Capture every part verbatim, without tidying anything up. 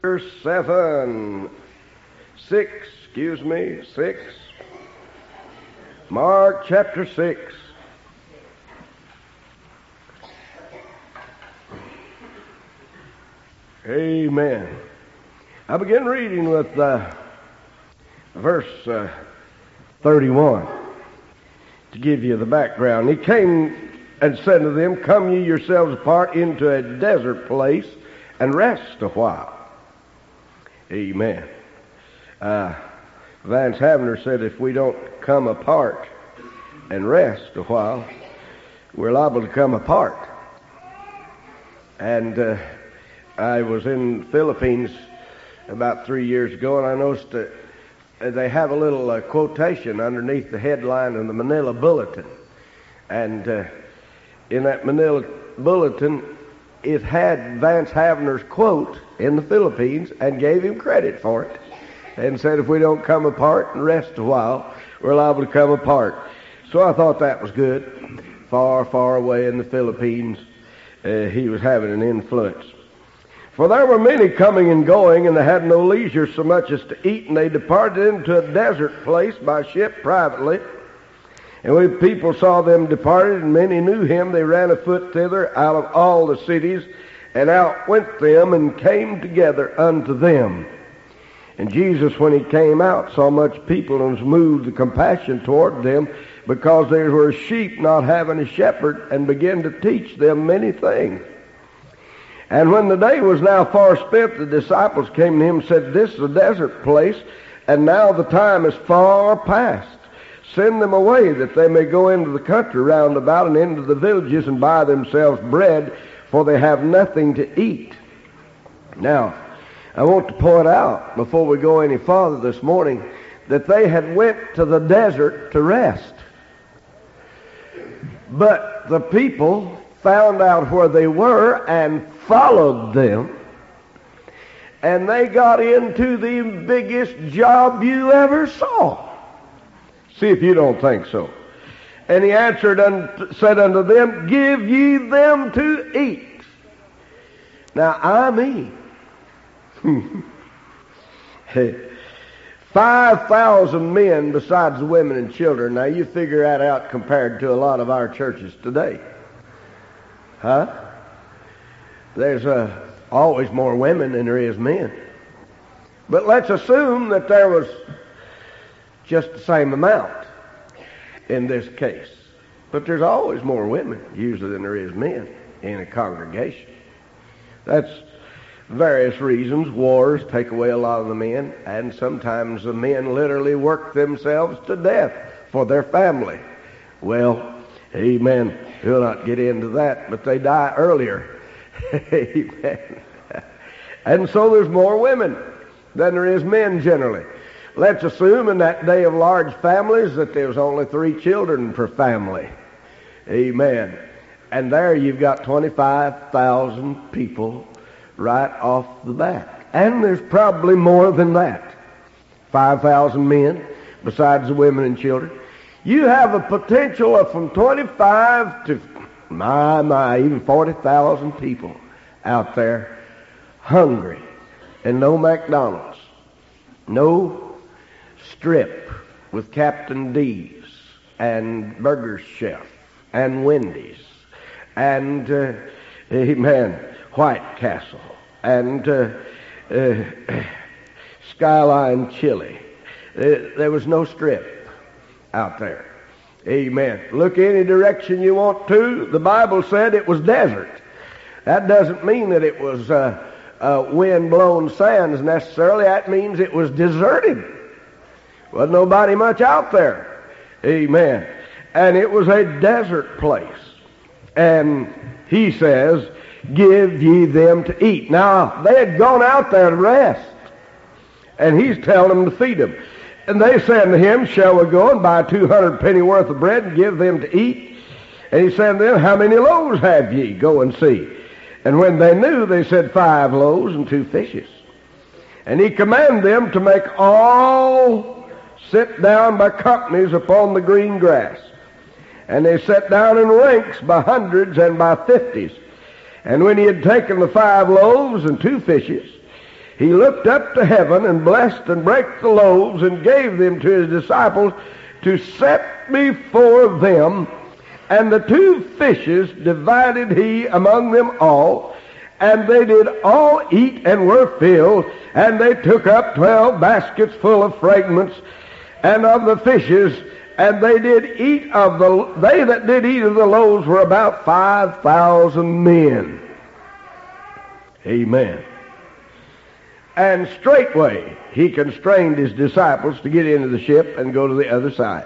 Verse seven, six, excuse me, six. Mark chapter six. Amen. I begin reading with uh, verse uh, thirty-one to give you the background. He came and said to them, "Come ye yourselves apart into a desert place and rest a while." Amen. Uh, Vance Havner said if we don't come apart and rest a while, we're liable to come apart. And uh, I was in the Philippines about three years ago, and I noticed that they have a little uh, quotation underneath the headline of the Manila Bulletin. And uh, in that Manila Bulletin, it had Vance Havner's quote in the Philippines and gave him credit for it and said if we don't come apart and rest a while, we're liable to come apart. So I thought that was good. Far, far away in the Philippines, uh, he was having an influence. For there were many coming and going, and they had no leisure so much as to eat, and they departed into a desert place by ship privately. And when people saw them departed, and many knew him, they ran afoot thither out of all the cities, and out went them, and came together unto them. And Jesus, when he came out, saw much people, and was moved with compassion toward them, because they were sheep not having a shepherd, and began to teach them many things. And when the day was now far spent, the disciples came to him and said, "This is a desert place, and now the time is far past. Send them away, that they may go into the country round about and into the villages and buy themselves bread, for they have nothing to eat." Now, I want to point out, before we go any farther this morning, that they had went to the desert to rest. But the people found out where they were and followed them, and they got into the biggest job you ever saw. See if you don't think so. And he answered and said unto them, "Give ye them to eat." Now I mean, five thousand men besides the women and children. Now you figure that out compared to a lot of our churches today. Huh? There's uh, always more women than there is men. But let's assume that there was just the same amount in this case. But there's always more women, usually, than there is men in a congregation. That's various reasons. Wars take away a lot of the men, and sometimes the men literally work themselves to death for their family. Well, amen. We'll not get into that, but they die earlier. Amen. And so there's more women than there is men generally. Let's assume in that day of large families that there was only three children per family. Amen. And there you've got twenty-five thousand people right off the bat. And there's probably more than that. five thousand men besides the women and children. You have a potential of from twenty-five to, my, my, even forty thousand people out there hungry. And no McDonald's. No Strip with Captain D's and Burger Chef and Wendy's and, uh, amen, White Castle and uh, uh, Skyline Chili. Uh, there was no Strip out there. Amen. Look any direction you want to. The Bible said it was desert. That doesn't mean that it was uh, uh, wind-blown sands necessarily. That means it was deserted. Wasn't nobody much out there. Amen. And it was a desert place. And he says, "Give ye them to eat." Now, they had gone out there to rest. And he's telling them to feed them. And they said to him, "Shall we go and buy two hundred penny worth of bread and give them to eat?" And he said to them, "How many loaves have ye? Go and see." And when they knew, they said, "Five loaves and two fishes." And he commanded them to make all sit down by companies upon the green grass. And they sat down in ranks by hundreds and by fifties. And when he had taken the five loaves and two fishes, he looked up to heaven and blessed and brake the loaves and gave them to his disciples to set before them. And the two fishes divided he among them all. And they did all eat and were filled. And they took up twelve baskets full of fragments and of the fishes. And they did eat of the, they that did eat of the loaves were about five thousand men. Amen. And straightway he constrained his disciples to get into the ship and go to the other side,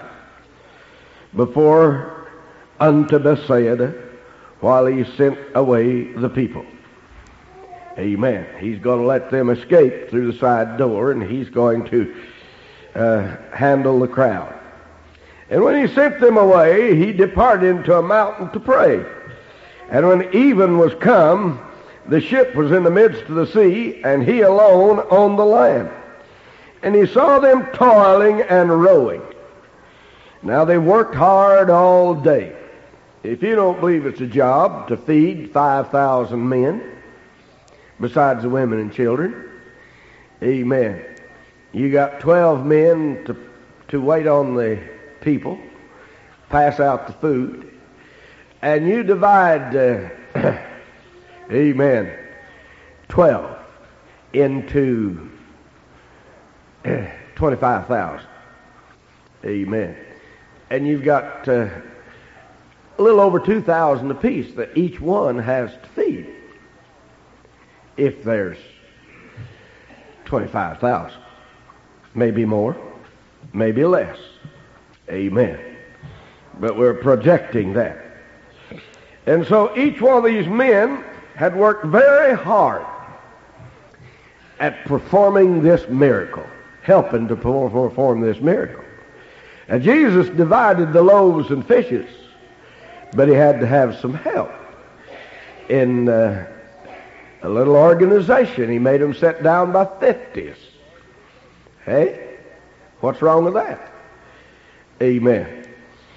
before unto Bethsaida, while he sent away the people. Amen. He's going to let them escape through the side door, and he's going to uh, handle the crowd. And when he sent them away, he departed into a mountain to pray. And when even was come, the ship was in the midst of the sea, and he alone on the land. And he saw them toiling and rowing. Now they worked hard all day. If you don't believe it's a job to feed five thousand men, besides the women and children, amen. You got twelve men to, to wait on the people, pass out the food, and you divide... Uh, Amen. Twelve into twenty-five thousand. Amen. And you've got uh, a little over two thousand apiece that each one has to feed. If there's twenty-five thousand, maybe more, maybe less. Amen. But we're projecting that. And so each one of these men had worked very hard at performing this miracle, helping to perform this miracle. And Jesus divided the loaves and fishes, but he had to have some help in uh, a little organization. He made them sit down by fifties. Hey, what's wrong with that? Amen.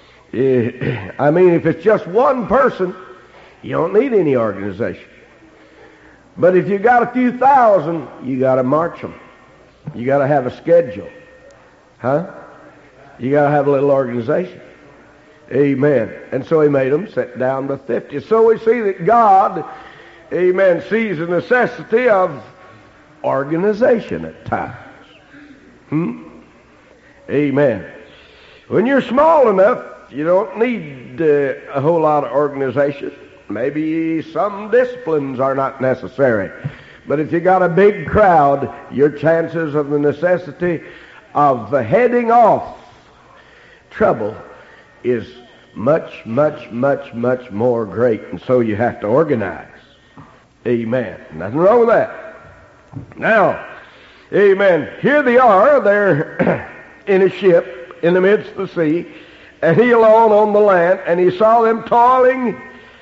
I mean, if it's just one person, you don't need any organization. But if you got a few thousand, you got to march them. You got to have a schedule. Huh? You got to have a little organization. Amen. And so he made them sit down by fifty. So we see that God, amen, sees the necessity of organization at times. Hmm? Amen. When you're small enough, you don't need uh, a whole lot of organization. Maybe some disciplines are not necessary. But if you got a big crowd, your chances of the necessity of uh, heading off trouble is much, much, much, much more great. And so you have to organize. Amen. Nothing wrong with that. Now, amen, here they are. They're in a ship in the midst of the sea, and he alone on the land, and he saw them toiling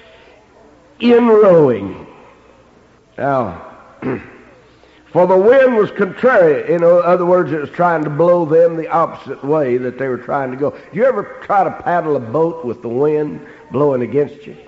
in rowing. Now, for the wind was contrary. In other words, it was trying to blow them the opposite way that they were trying to go. Do you ever try to paddle a boat with the wind blowing against you?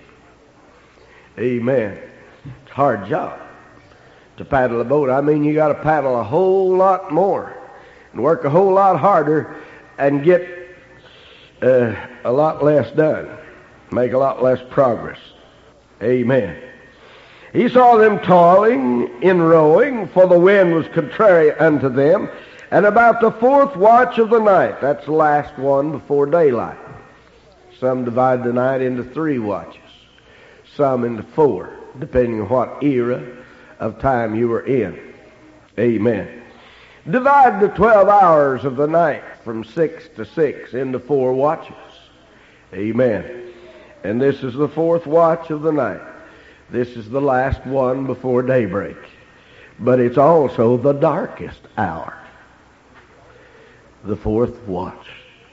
Amen. It's a hard job to paddle a boat. I mean, you got to paddle a whole lot more and work a whole lot harder and get uh, a lot less done, make a lot less progress. Amen. He saw them toiling in rowing, for the wind was contrary unto them. And about the fourth watch of the night, that's the last one before daylight. Some divide the night into three watches, some into four, depending on what era of time you were in. Amen. Divide the twelve hours of the night from six to six into four watches. Amen. And this is the fourth watch of the night. This is the last one before daybreak. But it's also the darkest hour. The fourth watch.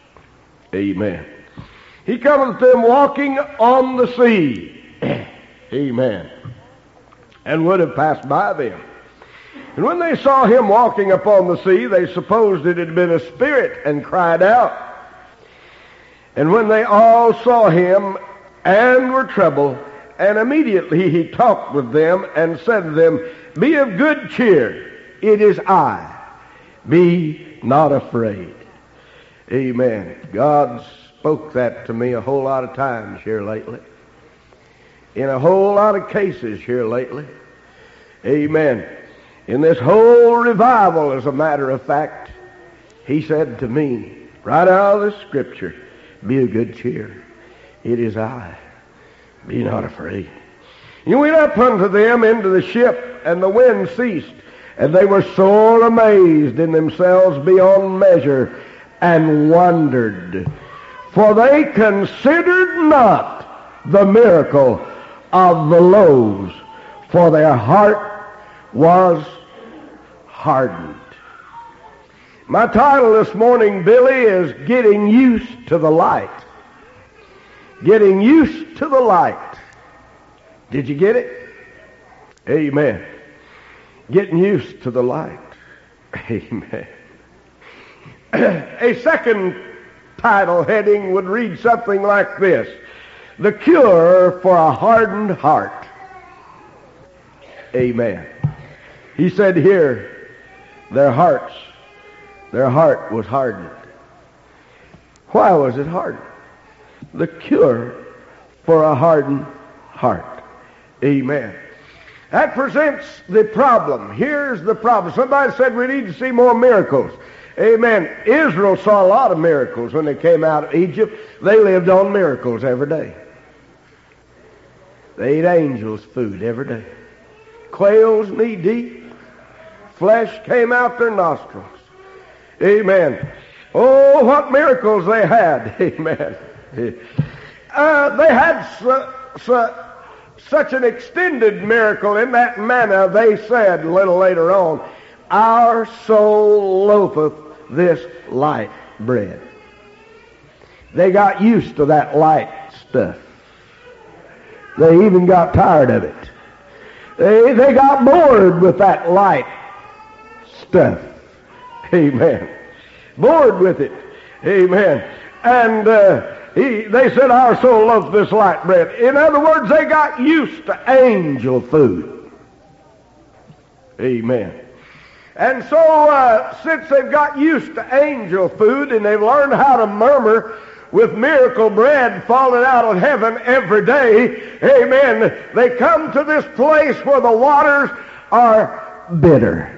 Amen. He cometh to them walking on the sea. Amen. And would have passed by them. And when they saw him walking upon the sea, they supposed it had been a spirit, and cried out. And when they all saw him and were troubled, and immediately he talked with them and said to them, Be of good cheer, It is I. Be not afraid. Amen. God spoke that to me a whole lot of times here lately. In a whole lot of cases here lately. Amen. In this whole revival, as a matter of fact, he said to me, right out of the scripture, be of good cheer. It is I. Be not afraid. He went up unto them into the ship, and the wind ceased, and they were sore amazed in themselves beyond measure, and wondered. For they considered not the miracle of the loaves, for their heart was hardened. My title this morning, Billy, is Getting Used to the Light. Getting used to the light. Did you get it? Amen. Getting used to the light. Amen. A second title heading would read something like this: The Cure for a Hardened Heart. Amen. He said here, their hearts, their heart was hardened. Why was it hardened? The cure for a hardened heart. Amen. That presents the problem. Here's the problem. Somebody said we need to see more miracles. Amen. Israel saw a lot of miracles when they came out of Egypt. They lived on miracles every day. They ate angels' food every day. Quails knee deep. Flesh came out their nostrils. Amen. Oh, what miracles they had. Amen. Uh, they had su- su- such an extended miracle in that manna, they said a little later on, our soul loatheth this light bread. They got used to that light stuff. They even got tired of it. They, they got bored with that light stuff. Amen. Bored with it. Amen. And uh, he, they said, our soul loves this light bread. In other words, they got used to angel food. Amen. And so, uh, since they've got used to angel food and they've learned how to murmur with miracle bread falling out of heaven every day, amen, they come to this place where the waters are bitter.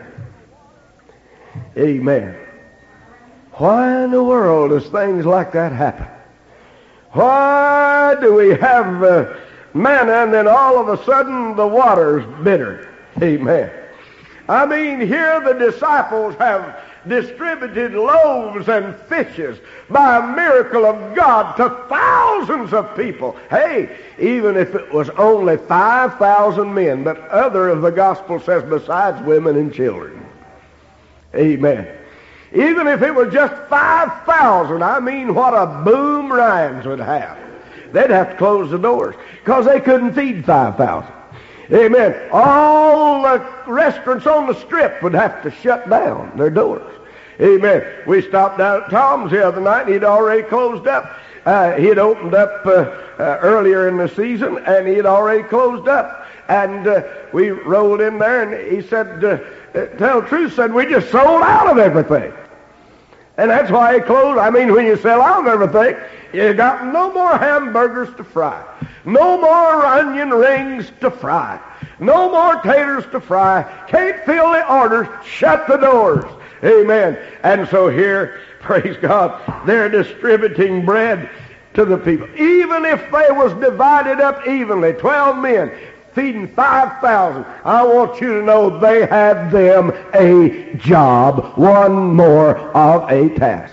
Amen. Why in the world does things like that happen? Why do we have uh, manna and then all of a sudden the water's bitter? Amen. I mean, here the disciples have distributed loaves and fishes by a miracle of God to thousands of people. Hey, even if it was only five thousand men, but other of the gospel says besides women and children. Amen. Even if it was just five thousand, I mean, what a boom Ryans would have. They'd have to close the doors because they couldn't feed five thousand. Amen. All the restaurants on the strip would have to shut down their doors. Amen. We stopped down at Tom's the other night, and he'd already closed up. Uh, he had opened up uh, uh, earlier in the season, and he had already closed up. And uh, we rolled in there, and he said, uh, tell the truth, said, we just sold out of everything. And that's why he closed. I mean, when you sell out of everything, you got no more hamburgers to fry. No more onion rings to fry. No more taters to fry. Can't fill the orders. Shut the doors. Amen. And so here, praise God, they're distributing bread to the people. Even if they was divided up evenly, twelve men feeding five thousand, I want you to know they had them a job, one more of a task.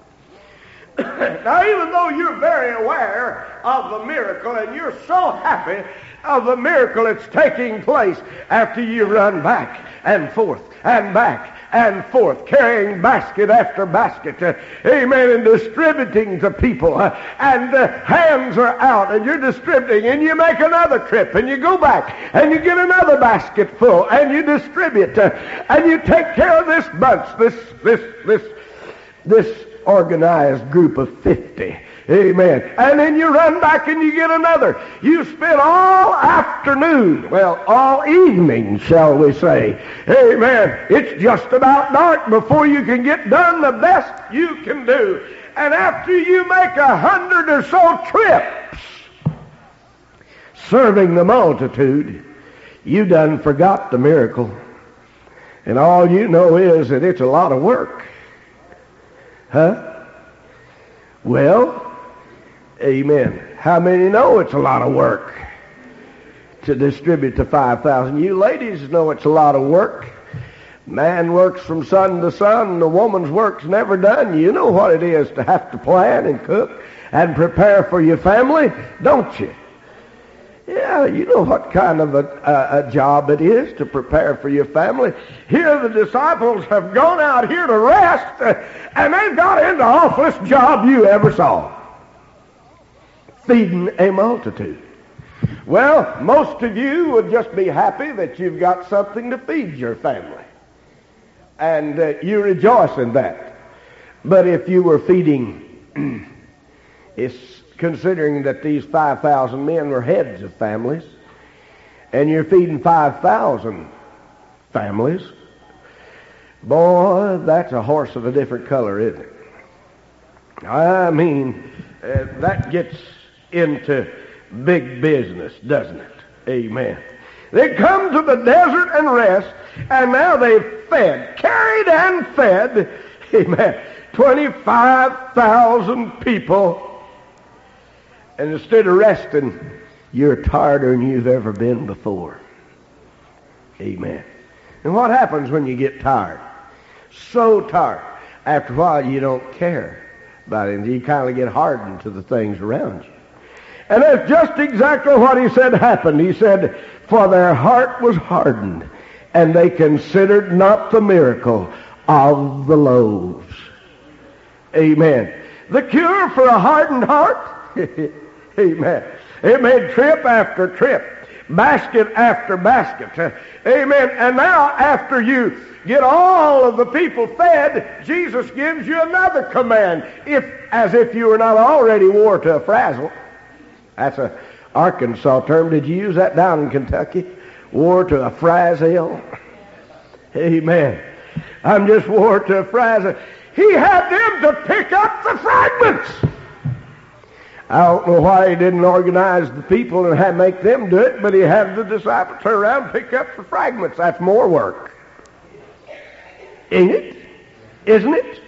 Now, even though you're very aware of the miracle and you're so happy of the miracle that's taking place after you run back and forth and back and forth, carrying basket after basket, uh, amen, and distributing to people, uh, and uh, hands are out, and you're distributing, and you make another trip, and you go back, and you get another basket full, and you distribute, uh, and you take care of this bunch, this, this, this, this organized group of fifty. Amen. And then you run back and you get another. You spend all afternoon, well, all evening, shall we say. Amen. It's just about dark before you can get done the best you can do. And after you make a hundred or so trips serving the multitude, you done forgot the miracle. And all you know is that it's a lot of work. Huh? Well, amen. How many know it's a lot of work to distribute to five thousand? You ladies know it's a lot of work. Man works from sun to sun, and the woman's work's never done. You know what it is to have to plan and cook and prepare for your family, don't you? Yeah, you know what kind of a, a, a job it is to prepare for your family. Here the disciples have gone out here to rest, uh, and they've got in the awfulest job you ever saw. Feeding a multitude. Well, most of you would just be happy that you've got something to feed your family. And uh, you rejoice in that. But if you were feeding, it's considering that these five thousand men were heads of families, and you're feeding five thousand families, boy, that's a horse of a different color, isn't it? I mean, uh, that gets into big business, doesn't it? Amen. They come to the desert and rest, and now they've fed, carried and fed, amen, twenty-five thousand people. And instead of resting, you're tireder than you've ever been before. Amen. And what happens when you get tired? So tired. After a while, you don't care about it. You kind of get hardened to the things around you. And that's just exactly what he said happened. He said, for their heart was hardened, and they considered not the miracle of the loaves. Amen. The cure for a hardened heart? Amen. It made trip after trip, basket after basket. Amen. And now after you get all of the people fed, Jesus gives you another command, if as if you were not already wore to a frazzle. That's a Arkansas term. Did you use that down in Kentucky? Wore to a frazzle? Amen. I'm just wore to a frazzle. He had them to pick up the fragments. I don't know why he didn't organize the people and have make them do it, but he had the disciples turn around and pick up the fragments. That's more work. Ain't it? Isn't it?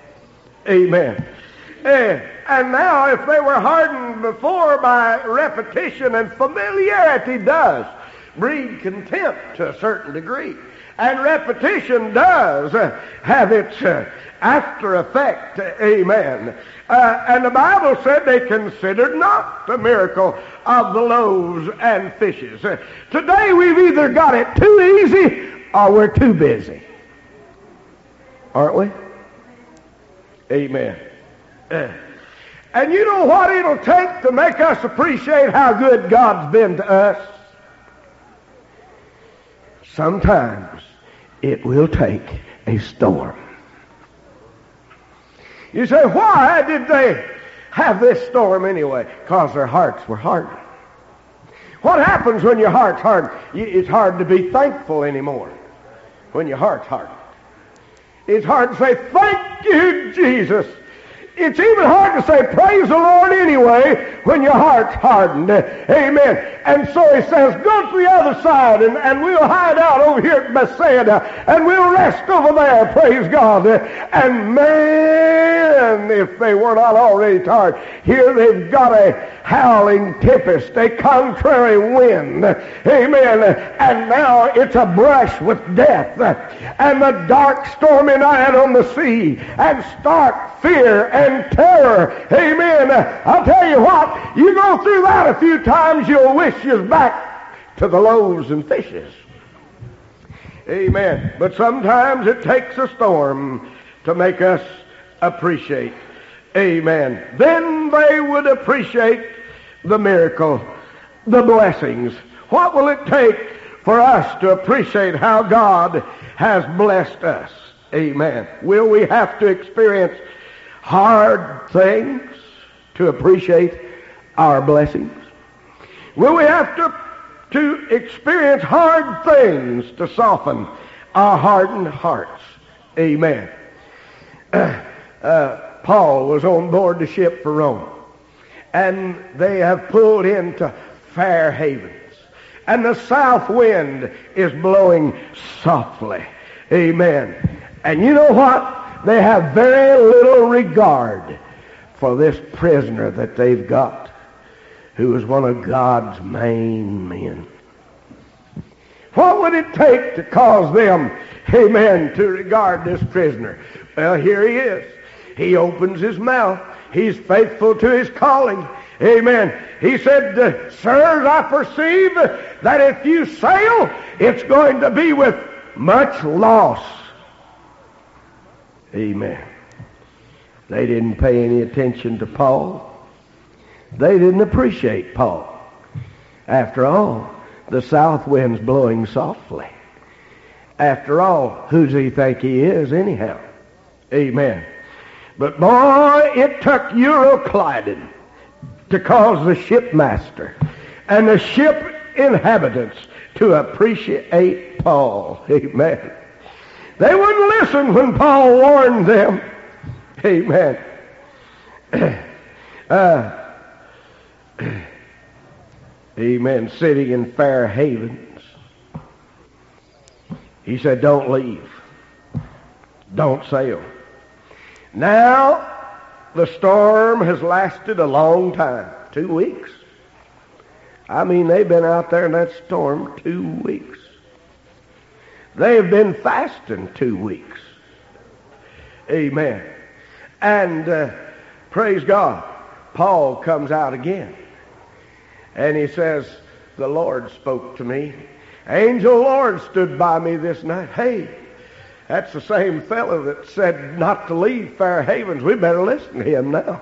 Amen. And, and now if they were hardened before by repetition, and familiarity does breed contempt to a certain degree. And repetition does uh, have its uh, after effect. Amen. Uh, and the Bible said they considered not the miracle of the loaves and fishes. Uh, today we've either got it too easy or we're too busy. Aren't we? Amen. Uh, and you know what it'll take to make us appreciate how good God's been to us? Sometimes it will take a storm. You say, why did they have this storm anyway? Because their hearts were hardened. What happens when your heart's hardened? It's hard to be thankful anymore when your heart's hardened. It's hard to say, thank you, Jesus. It's even hard to say, praise the Lord anyway, when your heart's hardened. Amen. And so he says, go to the other side, and, and we'll hide out over here at Bethsaida, and we'll rest over there, praise God. And man, if they were not already tired, here they've got a howling tempest, a contrary wind. Amen. And now it's a brush with death, and the dark stormy night on the sea, and stark fear and terror. Amen. I'll tell you what, you go through that a few times, you'll wish you was back to the loaves and fishes. Amen. But sometimes it takes a storm to make us appreciate. Amen. Then they would appreciate the miracle, the blessings. What will it take for us to appreciate how God has blessed us? Amen. Will we have to experience hard things? to appreciate our blessings? Will we have to, to experience hard things to soften our hardened hearts? Amen. Uh, uh, Paul was on board the ship for Rome, and they have pulled into Fair Havens, and the south wind is blowing softly. Amen. And you know what? They have very little regard for this prisoner that they've got, who is one of God's main men. What would it take to cause them, amen, to regard this prisoner? Well, here he is. He opens his mouth. He's faithful to his calling. Amen. He said, uh, sirs, I perceive that if you sail, it's going to be with much loss. Amen. They didn't pay any attention to Paul. They didn't appreciate Paul. After all, the south wind's blowing softly. After all, who does he think he is anyhow? Amen. But boy, it took Euroclydon to cause the shipmaster and the ship inhabitants to appreciate Paul. Amen. They wouldn't listen when Paul warned them. Amen. Uh, amen. Sitting in Fair Havens, he said, don't leave. Don't sail. Now, the storm has lasted a long time. Two weeks. I mean, they've been out there in that storm two weeks. They've been fasting two weeks. Amen. And uh, praise God, Paul comes out again. And he says, the Lord spoke to me. Angel Lord stood by me this night. Hey, that's the same fellow that said not to leave Fair Havens. We better listen to him now.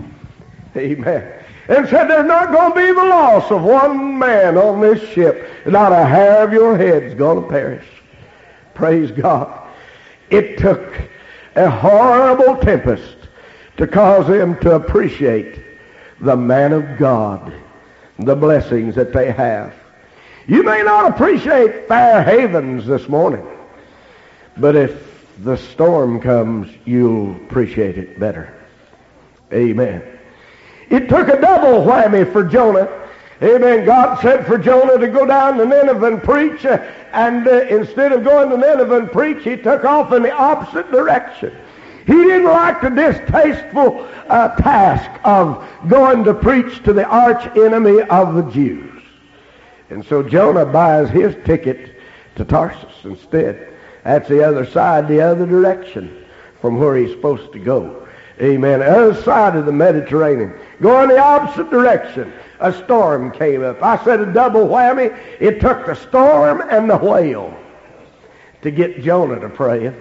Amen. And said there's not going to be the loss of one man on this ship. Not a hair of your head's going to perish. Praise God. It took a horrible tempest to cause them to appreciate the man of God, the blessings that they have. You may not appreciate Fair Havens this morning, but if the storm comes, you'll appreciate it better. Amen. It took a double whammy for Jonah. Amen. God said for Jonah to go down to Nineveh and preach, uh, and uh, instead of going to Nineveh and preach, he took off in the opposite direction. He didn't like the distasteful uh, task of going to preach to the arch enemy of the Jews. And so Jonah buys his ticket to Tarsus instead. That's the other side, the other direction from where he's supposed to go. Amen. The other side of the Mediterranean. Going the opposite direction. A storm came up. I said a double whammy. It took the storm and the whale to get Jonah to pray.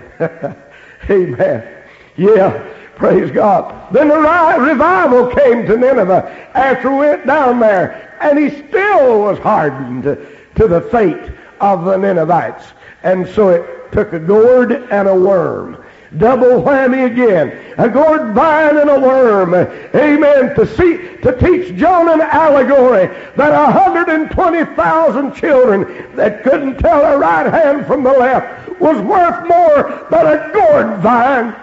Amen. Yeah, praise God. Then the revival came to Nineveh after we went down there, and he still was hardened to, to the fate of the Ninevites. And so it took a gourd and a worm. Double whammy again. A gourd vine and a worm. Amen. To see, to teach Jonah an allegory that one hundred twenty thousand children that couldn't tell their right hand from the left was worth more than a gourd vine.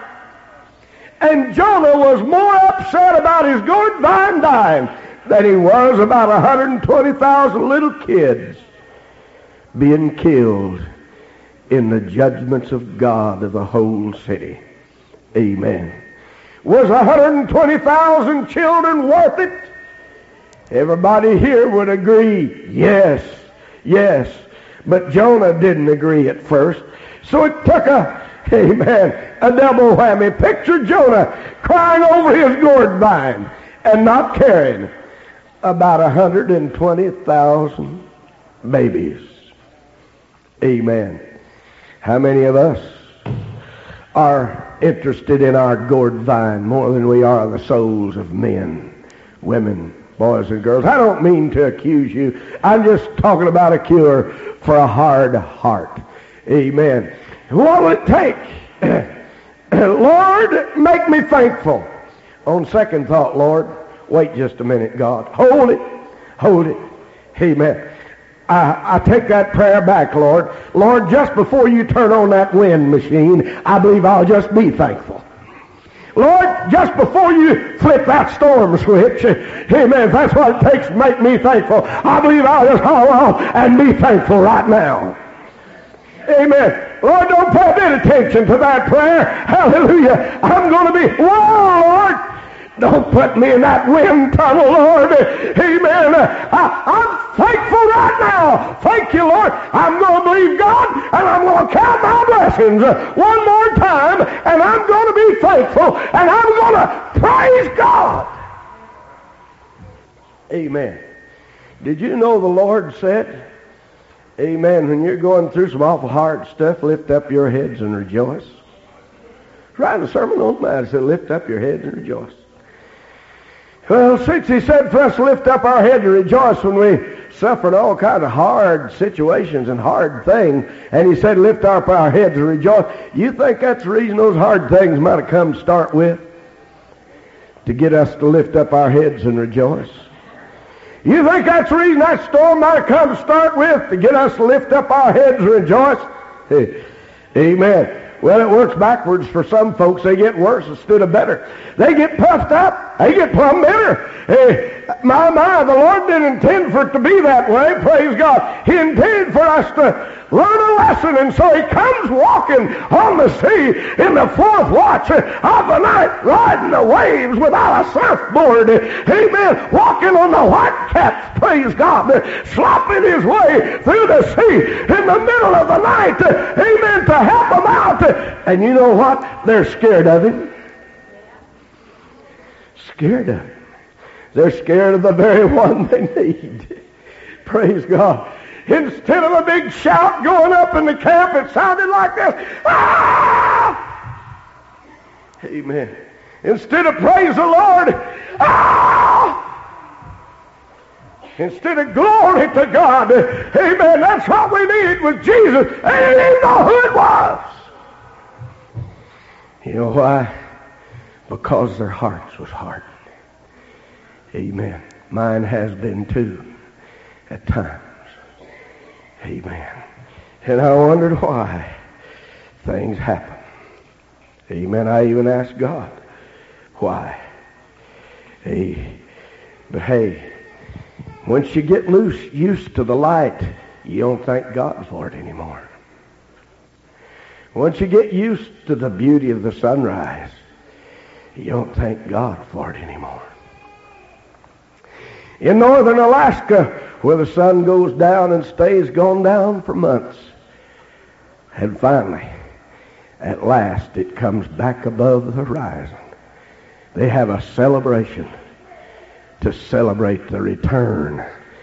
And Jonah was more upset about his gourd vine dying than he was about one hundred twenty thousand little kids being killed in the judgments of God of the whole city. Amen. Was one hundred twenty thousand children worth it? Everybody here would agree, yes, yes. But Jonah didn't agree at first. So it took a, amen, a double whammy. Picture Jonah crying over his gourd vine and not caring about one hundred twenty thousand babies. Amen. How many of us are interested in our gourd vine more than we are the souls of men, women, boys and girls? I don't mean to accuse you. I'm just talking about a cure for a hard heart. Amen. What will it take? Lord, make me thankful. On second thought, Lord, Wait just a minute, God. Hold it. Hold it. Amen. I, I take that prayer back, Lord. Lord, just before you turn on that wind machine, I believe I'll just be thankful. Lord, just before you flip that storm switch, amen, if that's what it takes to make me thankful, I believe I'll just haul off and be thankful right now. Amen. Lord, don't pay a bit of attention to that prayer. Hallelujah. I'm going to be, whoa, Lord. Don't put me in that wind tunnel, Lord. Amen. I, I'm thankful right now. Thank you, Lord. I'm going to believe God, and I'm going to count my blessings one more time, and I'm going to be thankful, and I'm going to praise God. Amen. Did you know the Lord said, amen, when you're going through some awful hard stuff, lift up your heads and rejoice? Writing a sermon on that, it said, lift up your heads and rejoice. Well, since he said for us to lift up our head and rejoice when we suffered all kinds of hard situations and hard things, and he said lift up our heads and rejoice, you think that's the reason those hard things might have come to start with? To get us to lift up our heads and rejoice? You think that's the reason that storm might have come to start with? To get us to lift up our heads and rejoice? Hey, amen. Well, it works backwards for some folks. They get worse instead of better. They get puffed up. They get plumb bitter. Hey, my, my, the Lord didn't intend for it to be that way. Praise God. He intended for us to learn a lesson, and so he comes walking on the sea in the fourth watch of the night, riding the waves without a surfboard. Amen. Walking on the white caps. Praise God. Slopping his way through the sea in the middle of the night. Amen. To help them out. And you know what? They're scared of him. Scared of him. They're scared of the very one they need. Praise God. Instead of a big shout going up in the camp, it sounded like this. Ah! Amen. Instead of praise the Lord, ah! Instead of glory to God, amen, that's what we needed with Jesus. They didn't even know who it was. You know why? Because their hearts was hardened. Amen. Mine has been too at times. Amen. And I wondered why things happen. Amen. I even asked God why. Hey, but hey, once you get loose, used to the light, you don't thank God for it anymore. Once you get used to the beauty of the sunrise, you don't thank God for it anymore. In northern Alaska, where the sun goes down and stays gone down for months, and finally, at last, it comes back above the horizon. They have a celebration to celebrate the return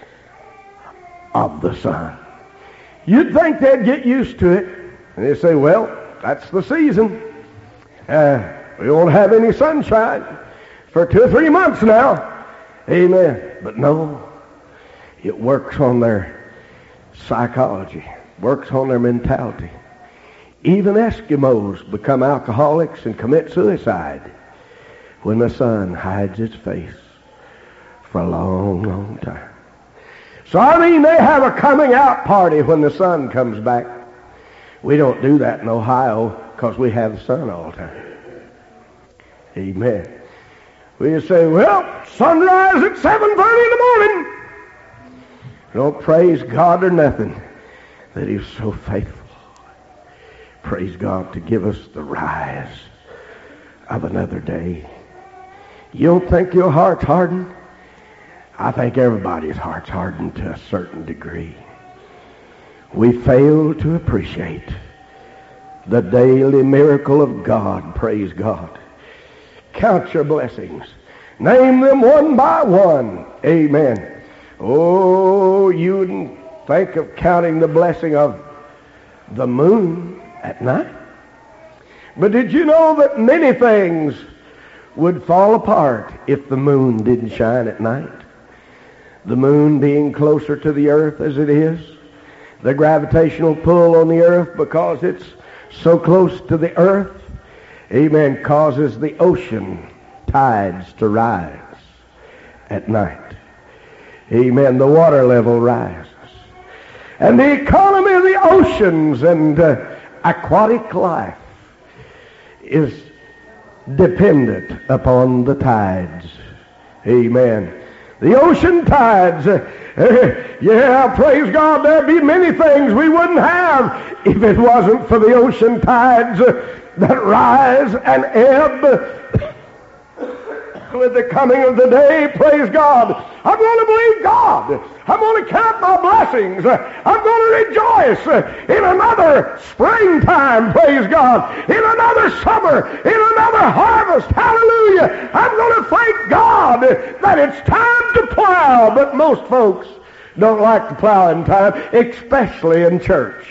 of the sun. You'd think they'd get used to it. And they say, well, that's the season. Uh, we won't have any sunshine for two or three months now. Amen. But no, it works on their psychology, works on their mentality. Even Eskimos become alcoholics and commit suicide when the sun hides its face for a long, long time. So, I mean, they have a coming out party when the sun comes back. We don't do that in Ohio because we have the sun all the time. Amen. We just say, well, sunrise at seven thirty in the morning. Don't praise God or nothing that He's so faithful. Praise God to give us the rise of another day. You don't think your heart's hardened? I think everybody's heart's hardened to a certain degree. We fail to appreciate the daily miracle of God. Praise God. Count your blessings. Name them one by one. Amen. Oh, you wouldn't think of counting the blessing of the moon at night. But did you know that many things would fall apart if the moon didn't shine at night? The moon being closer to the earth as it is, the gravitational pull on the earth, because it's so close to the earth, amen, causes the ocean tides to rise. at night. Amen. The water level rises. And the economy of the oceans and uh, aquatic life is dependent upon the tides. Amen. The ocean tides. Uh, uh, yeah, praise God, there'd be many things we wouldn't have if it wasn't for the ocean tides uh, that rise and ebb with the coming of the day. Praise God. I'm going to believe God. I'm going to count my blessings. I'm going to rejoice in another springtime, praise God, in another summer, in another harvest. Hallelujah. I'm going to thank God that it's time to plow, but most folks don't like to plow in time, especially in church.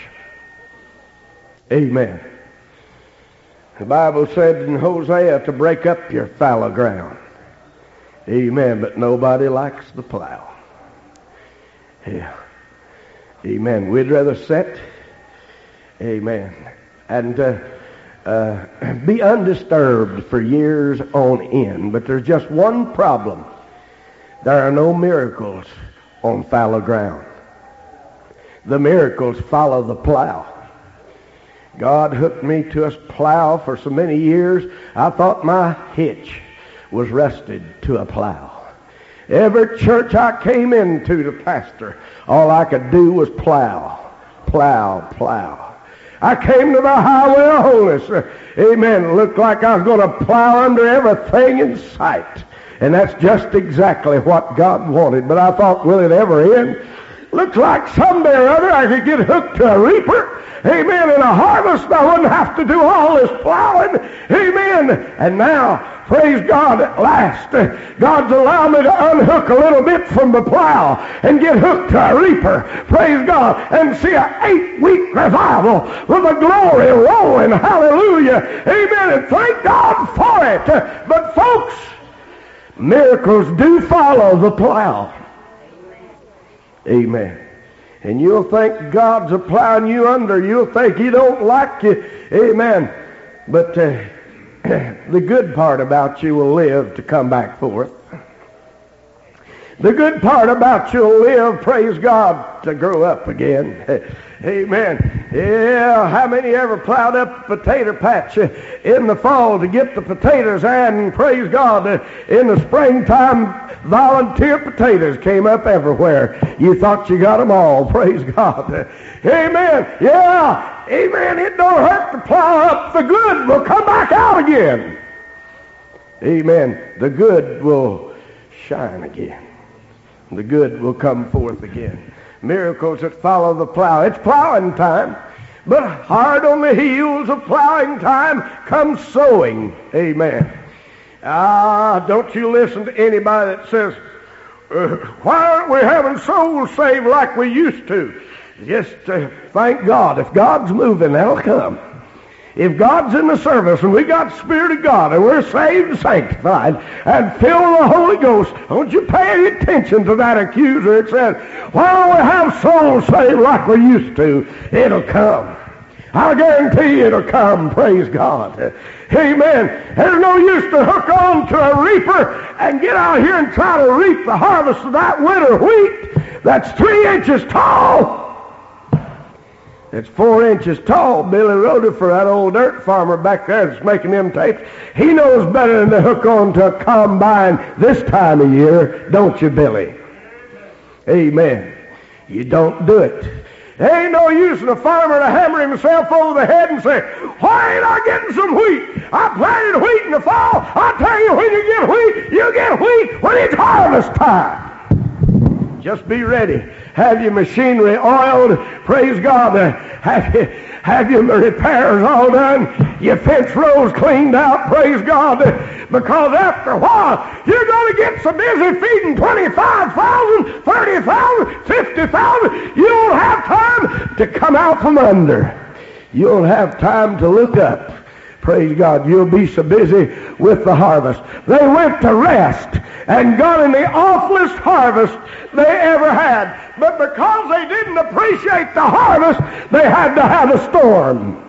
Amen. The Bible said in Hosea to break up your fallow ground. Amen. But nobody likes the plow. Yeah. Amen. We'd rather sit, amen, and uh, uh, be undisturbed for years on end. But there's just one problem. There are no miracles on fallow ground. The miracles follow the plow. God hooked me to a plow for so many years, I thought my hitch was rusted to a plow. Every church I came into to pastor, all I could do was plow, plow, plow. I came to the highway of holiness. Amen. It looked like I was going to plow under everything in sight. And that's just exactly what God wanted. But I thought, will it ever end? Looks like someday or other I could get hooked to a reaper. Amen. In a harvest, I wouldn't have to do all this plowing. Amen. And now, praise God, at last, God's allowed me to unhook a little bit from the plow and get hooked to a reaper. Praise God. And see an eight-week revival with the glory rolling. Hallelujah. Amen. And thank God for it. But folks, miracles do follow the plow. Amen. And you'll think God's a plowing you under. You'll think He don't like you. Amen. But uh, the good part about you will live to come back forth. The good part about you will live, praise God, to grow up again. Amen. Yeah, how many ever plowed up a potato patch in the fall to get the potatoes, and praise God, in the springtime, volunteer potatoes came up everywhere. You thought you got them all. Praise God. Amen. Yeah. Amen. It don't hurt to plow up. The good will come back out again. Amen. The good will shine again. The good will come forth again. Miracles that follow the plow. It's plowing time. But hard on the heels of plowing time comes sowing. Amen. Ah, don't you listen to anybody that says, uh, why aren't we having souls saved like we used to? Just uh, thank God. If God's moving, that'll come. If God's in the service and we got the Spirit of God and we're saved and sanctified and filled with the Holy Ghost, don't you pay any attention to that accuser that says, why don't we have souls saved like we used to? It'll come. I guarantee you it'll come, praise God. Amen. There's no use to hook on to a reaper and get out here and try to reap the harvest of that winter wheat that's three inches tall. It's four inches tall. Billy Rutherford, that old dirt farmer back there that's making them tapes, he knows better than to hook on to a combine this time of year, don't you, Billy? Amen. You don't do it. There ain't no use in a farmer to hammer himself over the head and say, why ain't I getting some wheat? I planted wheat in the fall. I tell you, when you get wheat, you get wheat when it's harvest time. Just be ready. Have your machinery oiled. Praise God. Uh, have, you, have your repairs all done. Your fence rows cleaned out. Praise God. Uh, because after a while, you're going to get so busy feeding twenty-five thousand, thirty thousand, fifty thousand, you won't have time to come out from under. You won't have time to look up. Praise God. You'll be so busy with the harvest. They went to rest and got in the awfulest harvest they ever had. But because they didn't appreciate the harvest, they had to have a storm.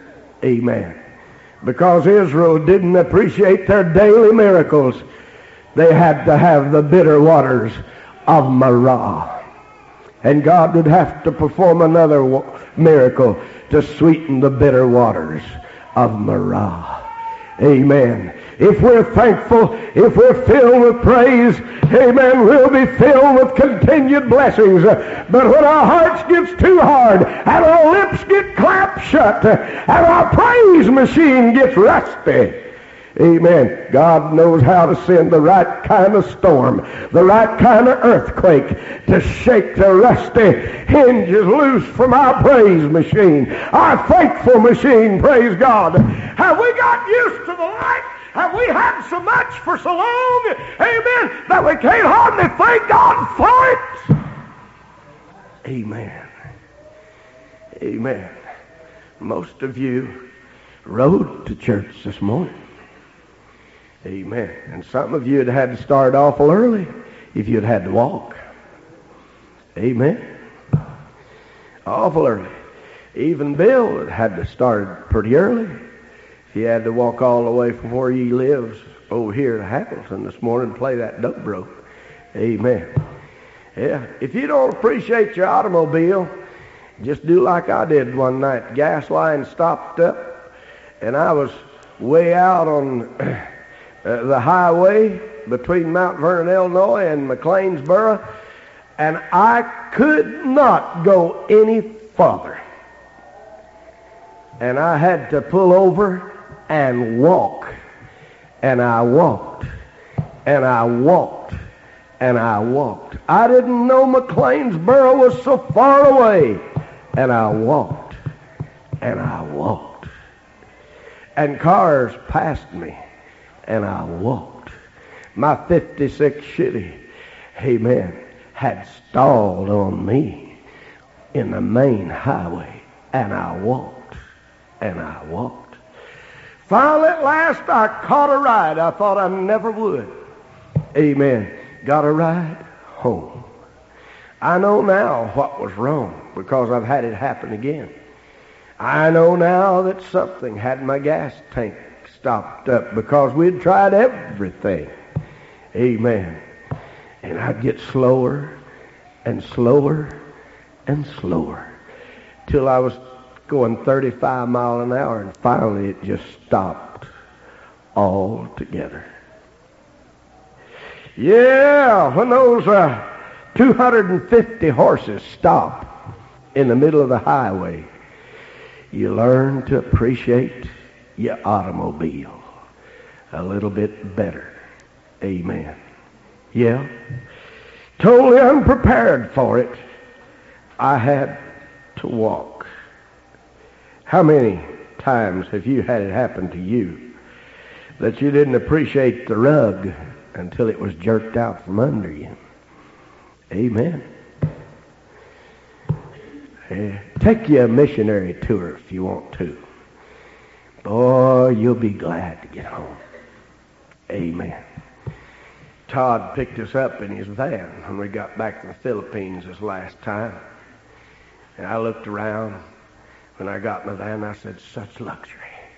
Amen. Because Israel didn't appreciate their daily miracles, they had to have the bitter waters of Marah. And God would have to perform another miracle to sweeten the bitter waters of Marah. Amen. If we're thankful, if we're filled with praise, amen, we'll be filled with continued blessings. But when our hearts gets too hard and our lips get clamped shut and our praise machine gets rusty, amen, God knows how to send the right kind of storm, the right kind of earthquake to shake the rusty hinges loose from our praise machine, our thankful machine, praise God. Have we got used to the light? Have we had so much for so long, amen, that we can't hardly thank God for it? Amen. Amen. Most of you rode to church this morning. Amen. And some of you had had to start awful early if you'd had to walk. Amen. Awful early. Even Bill had had to start pretty early. He had to walk all the way from where he lives over here to Hamilton this morning and play that dobro. Amen. Yeah. If you don't appreciate your automobile, just do like I did one night. The gas line stopped up, and I was way out on uh, the highway between Mount Vernon, Illinois, and McLeansboro, and I could not go any farther. And I had to pull over and walk, and I walked, and I walked, and I walked. I didn't know McLeansboro was so far away, and I walked, and I walked. And cars passed me, and I walked. My fifty-six Chevy, amen, had stalled on me in the main highway, and I walked, and I walked. Finally, at last, I caught a ride. I thought I never would. Amen. Got a ride home. I know now what was wrong because I've had it happen again. I know now that something had my gas tank stopped up because we'd tried everything. Amen. And I'd get slower and slower and slower till I was going thirty-five miles an hour, and finally it just stopped altogether. Yeah, when those uh, two hundred fifty horses stop in the middle of the highway, you learn to appreciate your automobile a little bit better. Amen. Yeah. Totally unprepared for it, I had to walk. How many times have you had it happen to you that you didn't appreciate the rug until it was jerked out from under you? Amen. Uh, take you a missionary tour if you want to. Boy, you'll be glad to get home. Amen. Todd picked us up in his van when we got back to the Philippines this last time. And I looked around. When I got in the van, I said, such luxury.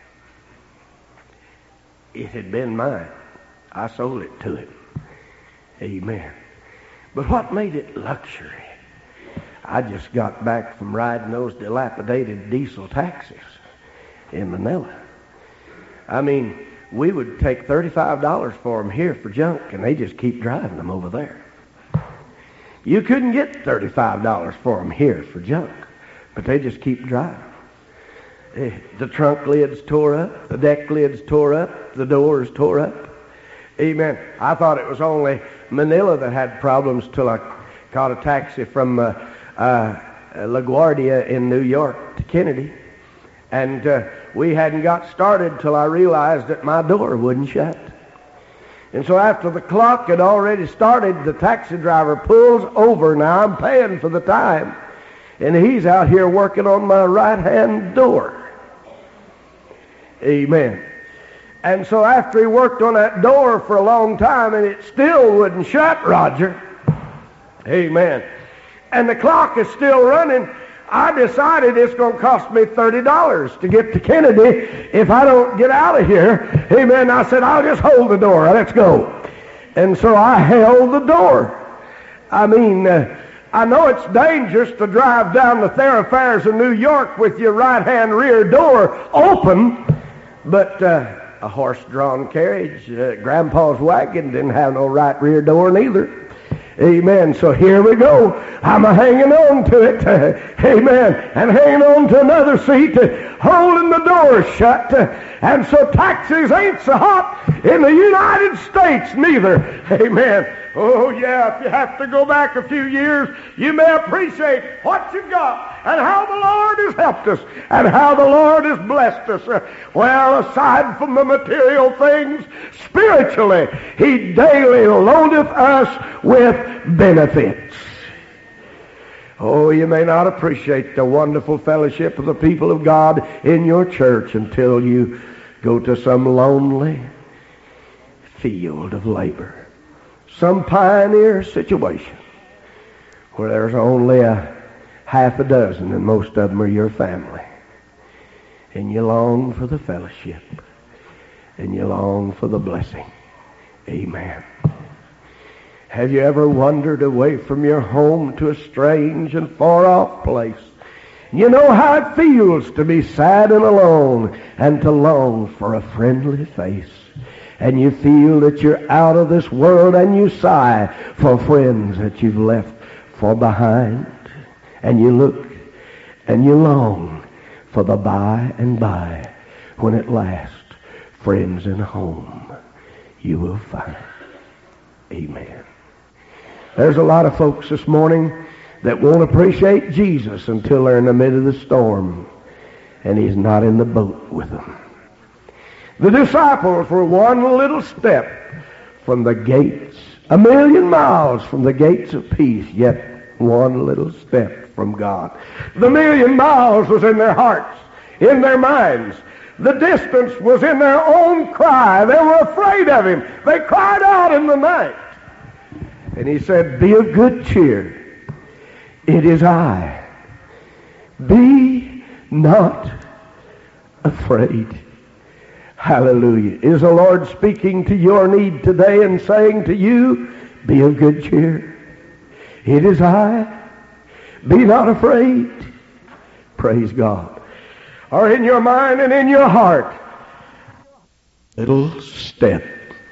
It had been mine. I sold it to him. Amen. But what made it luxury? I just got back from riding those dilapidated diesel taxis in Manila. I mean, we would take thirty-five dollars for them here for junk, and they just keep driving them over there. You couldn't get thirty-five dollars for them here for junk, but they just keep driving. The trunk lids tore up, the deck lids tore up, the doors tore up. Amen. I thought it was only Manila that had problems till I caught a taxi from uh, uh, LaGuardia in New York to Kennedy. And uh, we hadn't got started till I realized that my door wouldn't shut. And so after the clock had already started, the taxi driver pulls over. Now I'm paying for the time. And he's out here working on my right-hand door. Amen. And so after he worked on that door for a long time and it still wouldn't shut, Roger. Amen. And the clock is still running, I decided it's going to cost me thirty dollars to get to Kennedy if I don't get out of here. Amen. I said, I'll just hold the door. Let's go. And so I held the door. I mean, uh, I know it's dangerous to drive down the thoroughfares of New York with your right-hand rear door open, but uh, a horse-drawn carriage, uh, Grandpa's wagon didn't have no right rear door neither. Amen. So here we go. I'm hanging on to it. Amen. And hanging on to another seat, holding the door shut. And so taxis ain't so hot in the United States neither. Amen. Oh, yeah, if you have to go back a few years, you may appreciate what you got and how the Lord has helped us and how the Lord has blessed us. Well, aside from the material things, spiritually, He daily loadeth us with benefits. Oh, you may not appreciate the wonderful fellowship of the people of God in your church until you go to some lonely field of labor. Some pioneer situation where there's only a half a dozen and most of them are your family. And you long for the fellowship. And you long for the blessing. Amen. Have you ever wandered away from your home to a strange and far-off place? You know how it feels to be sad and alone and to long for a friendly face. And you feel that you're out of this world and you sigh for friends that you've left for behind. And you look and you long for the by and by when at last friends and home you will find. Amen. There's a lot of folks this morning that won't appreciate Jesus until they're in the middle of the storm and He's not in the boat with them. The disciples were one little step from the gates, a million miles from the gates of peace, yet one little step from God. The million miles was in their hearts, in their minds. The distance was in their own cry. They were afraid of Him. They cried out in the night. And He said, "Be of good cheer. It is I. Be not afraid." Hallelujah. Is the Lord speaking to your need today and saying to you, be of good cheer? It is I. Be not afraid. Praise God. Or in your mind and in your heart, little step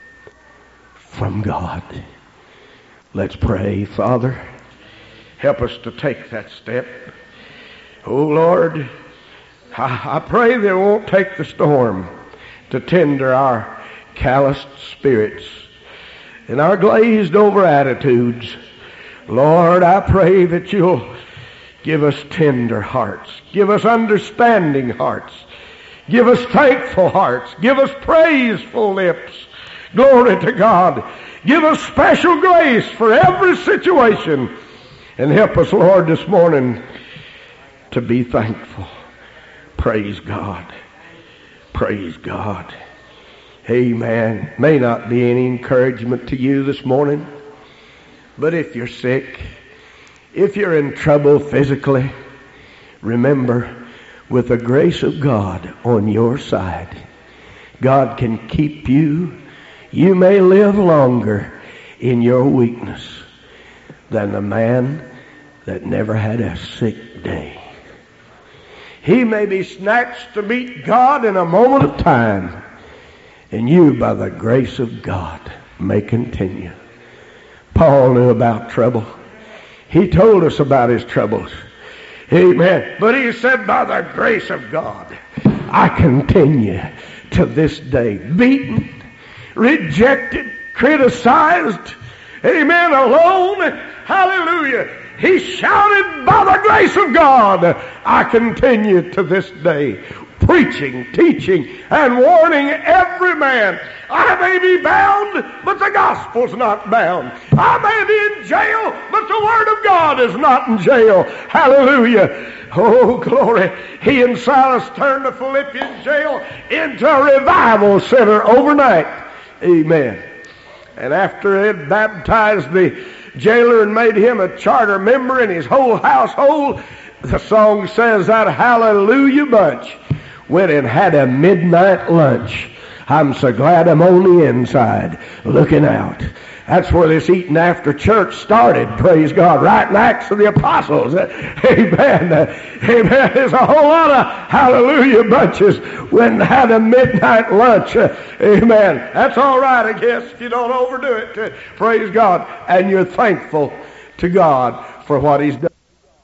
from God. Let's pray. Father, help us to take that step. Oh Lord, I, I pray that it won't take the storm to tender our calloused spirits and our glazed over attitudes. Lord, I pray that you'll give us tender hearts. Give us understanding hearts. Give us thankful hearts. Give us praiseful lips. Glory to God. Give us special grace for every situation. And help us, Lord, this morning to be thankful. Praise God. Praise God. Amen. May not be any encouragement to you this morning, but if you're sick, if you're in trouble physically, remember, with the grace of God on your side, God can keep you. You may live longer in your weakness than the man that never had a sick day. He may be snatched to meet God in a moment of time, and you, by the grace of God, may continue. Paul knew about trouble. He told us about his troubles. Amen. But he said, by the grace of God, I continue to this day. Beaten, rejected, criticized. Amen. Alone. Hallelujah. He shouted, by the grace of God, I continue to this day, preaching, teaching, and warning every man. I may be bound, but the gospel's not bound. I may be in jail, but the word of God is not in jail. Hallelujah. Oh, glory. He and Silas turned the Philippian jail into a revival center overnight. Amen. And after it baptized the jailer and made him a charter member in his whole household, the song says that hallelujah bunch went and had a midnight lunch. I'm so glad I'm on the inside looking out. That's where this eating after church started, praise God, right in Acts of the Apostles. Amen. Amen. There's a whole lot of hallelujah bunches when had a midnight lunch. Amen. That's all right, I guess, if you don't overdo it. Praise God. And you're thankful to God for what He's done.